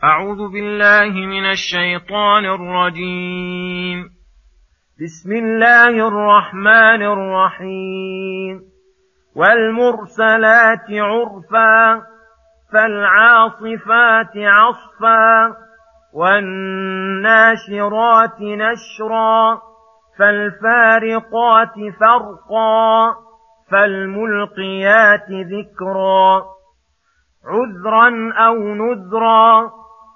أعوذ بالله من الشيطان الرجيم. بسم الله الرحمن الرحيم. والمرسلات عرفا فالعاصفات عصفا والناشرات نشرا فالفارقات فرقا فالملقيات ذكرا عذرا أو نذرا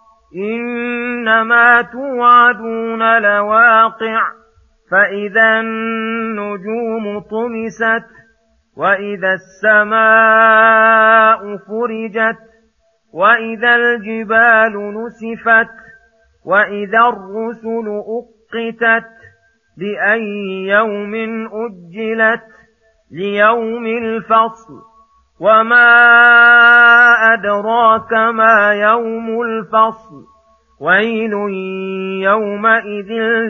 إنما توعدون لواقع فإذا النجوم طمست وإذا السماء فرجت وإذا الجبال نسفت وإذا الرسل أقتت لأي يوم أجلت ليوم الفصل وما أدراك ما يوم الفصل ويل يومئذ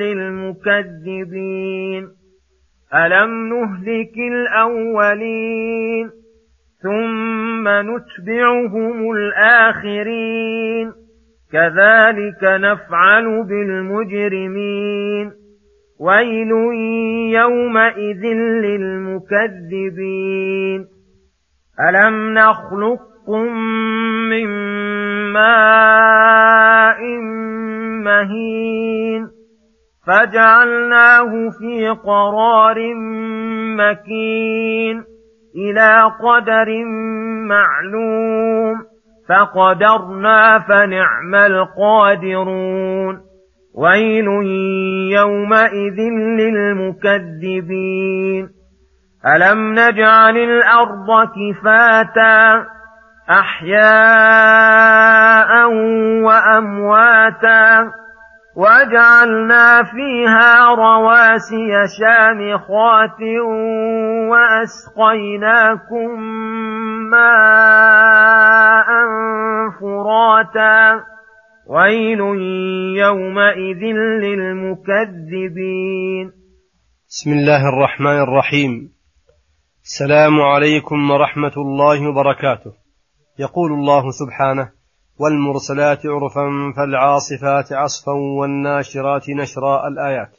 للمكذبين ألم نهلك الأولين ثم نتبعهم الآخرين كذلك نفعل بالمجرمين ويل يومئذ للمكذبين ألم نخلقكم من ماء مهين فجعلناه في قرار مكين إلى قدر معلوم فقدرنا فنعم القادرون ويل يومئذ للمكذبين ألم نجعل الأرض كفاتا أحياء وأمواتا وجعلنا فيها رواسي شامخات وأسقيناكم ماء فراتا ويل يومئذ للمكذبين. بسم الله الرحمن الرحيم. السلام عليكم ورحمة الله وبركاته. يقول الله سبحانه: والمرسلات عرفا فالعاصفات عصفا والناشرات نشرا. الآيات.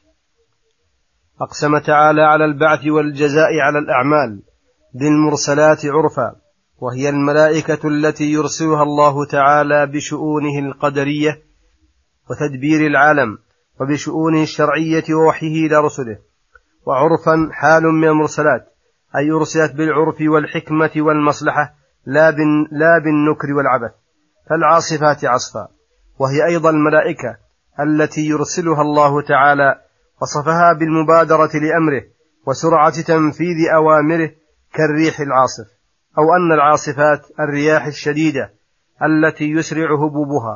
أقسم تعالى على البعث والجزاء على الأعمال بالمرسلات عرفا، وهي الملائكة التي يرسلها الله تعالى بشؤونه القدرية وتدبير العالم وبشؤونه الشرعية ووحيه إلى رسله. وعرفا حال من المرسلات، أي أرسلت بالعرف والحكمة والمصلحة لا بالنكر والعبث. فالعاصفات عصفا، وهي أيضا الملائكة التي يرسلها الله تعالى، وصفها بالمبادرة لأمره وسرعة تنفيذ أوامره كالريح العاصف، أو أن العاصفات الرياح الشديدة التي يسرع هبوبها.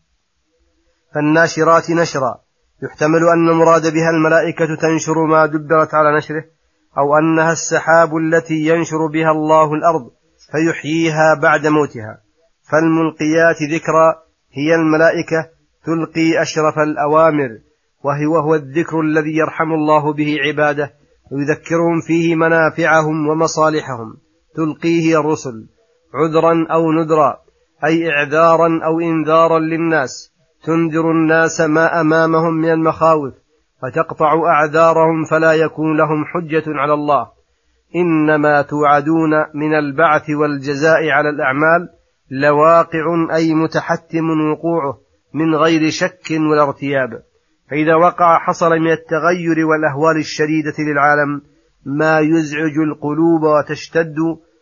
فالناشرات نشرا، يحتمل أن المراد بها الملائكة تنشر ما دبرت على نشره، أو أنها السحاب التي ينشر بها الله الأرض فيحييها بعد موتها. فالملقيات ذكرا هي الملائكة تلقي أشرف الأوامر، وهو الذكر الذي يرحم الله به عباده ويذكرهم فيه منافعهم ومصالحهم. تلقيه الرسل عذرا أو نذرا، أي إعذارا أو إنذارا للناس، تنذر الناس ما أمامهم من المخاوف وتقطع أعذارهم فلا يكون لهم حجة على الله. إنما توعدون من البعث والجزاء على الأعمال لواقع، أي متحتم وقوعه من غير شك ولا ارتياب. فإذا وقع حصل من التغير والأهوال الشديدة للعالم ما يزعج القلوب وتشتد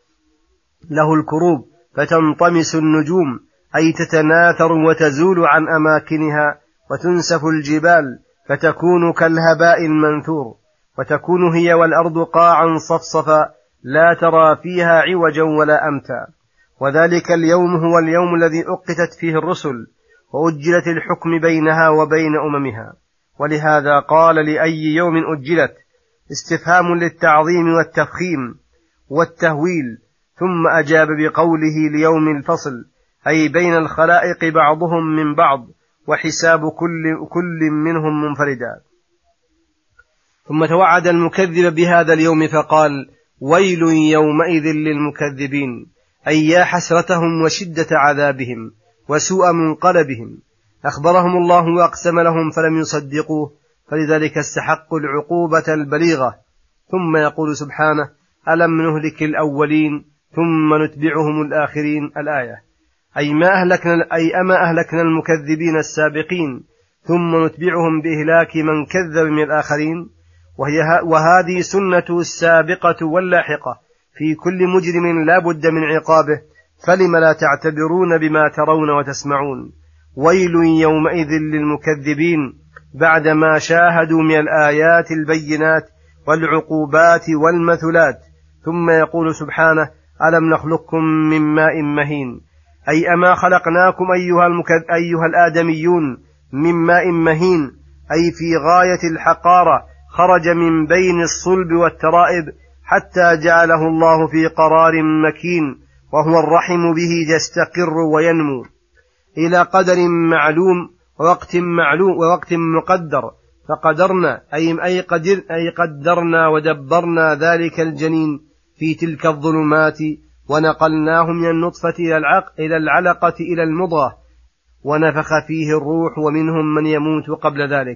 له الكروب، فتنطمس النجوم، أي تتناثر وتزول عن أماكنها، وتنسف الجبال فتكون كالهباء المنثور، وتكون هي والأرض قاعا صفصفا لا ترى فيها عوجا ولا أمتا. وذلك اليوم هو اليوم الذي أقتت فيه الرسل وأجلت الحكم بينها وبين أممها. ولهذا قال لأي يوم أجلت استفهام للتعظيم والتفخيم والتهويل، ثم أجاب بقوله ليوم الفصل، أي بين الخلائق بعضهم من بعض وحساب كل منهم منفردا. ثم توعد المكذب بهذا اليوم فقال: ويل يومئذ للمكذبين، أي يا حسرتهم وشدة عذابهم، وسوء منقلبهم. أخبرهم الله وأقسم لهم فلم يصدقوه، فلذلك استحقوا العقوبة البليغة. ثم يقول سبحانه: ألم نهلك الأولين ثم نتبعهم الآخرين. الآية. أي أما أهلكنا المكذبين السابقين ثم نتبعهم بإهلاك من كذب من الآخرين. وهذه سنة السابقة واللاحقة في كل مجرم لا بد من عقابه، فلم لا تعتبرون بما ترون وتسمعون. ويل يومئذ للمكذبين بعدما شاهدوا من الآيات البينات والعقوبات والمثلات. ثم يقول سبحانه: ألم نخلقكم من ماء مهين. أي أما خلقناكم أيها الآدميون من ماء مهين، أي في غاية الحقارة، خرج من بين الصلب والترائب حتى جعله الله في قرار مكين، وهو الرحم به يستقر وينمو إلى قدر معلوم ووقت مقدر. فقدرنا أي قدرنا ودبرنا ذلك الجنين في تلك الظلمات، ونقلناه من النطفة إلى العلقة إلى المضغة، ونفخ فيه الروح، ومنهم من يموت قبل ذلك.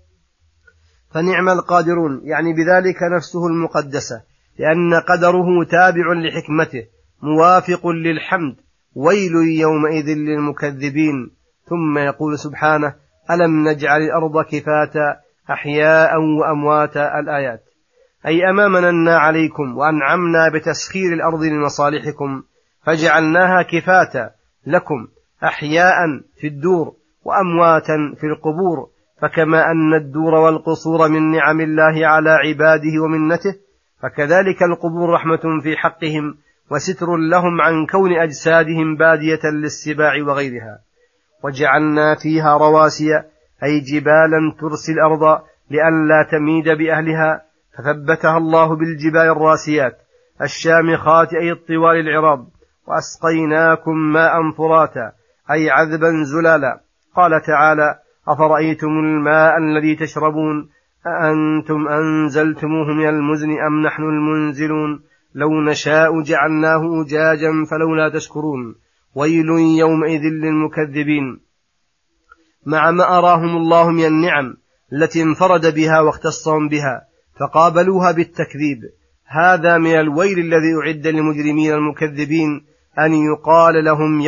فنعم القادرون، يعني بذلك نفسه المقدسة، لأن قدره تابع لحكمته موافق للحمد. ويل يومئذ للمكذبين. ثم يقول سبحانه: ألم نجعل الأرض كفاتا أحياء وأمواتا. الآيات. أي أما مننا عليكم وأنعمنا بتسخير الأرض لمصالحكم، فجعلناها كفاتا لكم، أحياء في الدور وأمواتا في القبور. فكما أن الدور والقصور من نعم الله على عباده ومنته، فكذلك القبور رحمة في حقهم وستر لهم عن كون أجسادهم بادية للسباع وغيرها. وجعلنا فيها رواسي، أي جبالا ترسي الأرض لئلا تميد بأهلها، فثبتها الله بالجبال الراسيات الشامخات، أي الطوال العراض. وأسقيناكم ماء فراتا، أي عذبا زلالا. قال تعالى: أفرأيتم الماء الذي تشربون أأنتم أنزلتموه من المزن أم نحن المنزلون لو نشاء جعلناه أجاجا فلولا تشكرون. ويل يومئذ للمكذبين. مع ما أراهم الله من النعم التي انفرد بها واختصهم بها فقابلوها بالتكذيب، هذا من الويل الذي أعد للمجرمين المكذبين أن يقال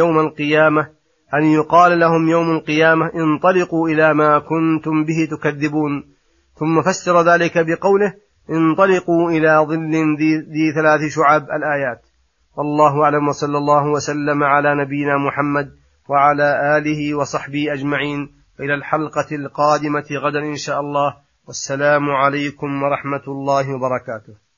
لهم يوم القيامة انطلقوا إلى ما كنتم به تكذبون. ثم فسر ذلك بقوله: انطلقوا إلى ظل ذي 3 شعب. الآيات. والله أعلم، وصلى الله وسلم على نبينا محمد وعلى آله وصحبه أجمعين. إلى الحلقة القادمة غدا إن شاء الله، والسلام عليكم ورحمة الله وبركاته.